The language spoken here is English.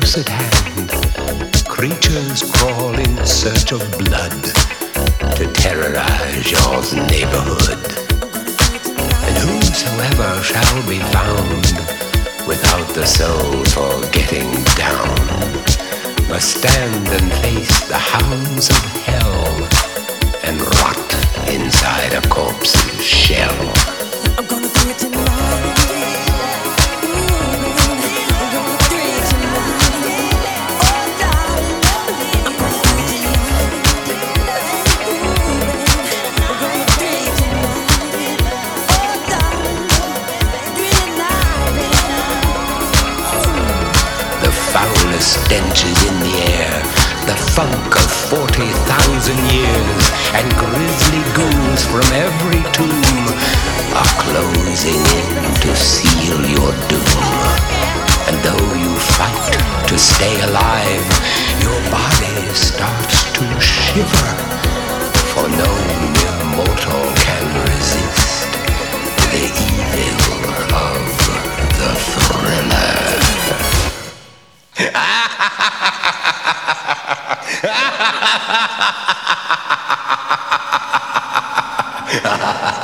close at hand, creatures crawl in search of blood to terrorize your neighborhood. And whosoever shall be found without the soul for getting down must stand and face the hounds of hell and rot inside a corpse's shell. I'm gonna do it tonight. Stench is in the air, the funk of 40,000 years, and grisly ghouls from every tomb are closing in to seal your doom. And though you fight to stay alive, your body starts to shiver, for no mere mortal can resist the evil of the thriller. Ha ha ha ha!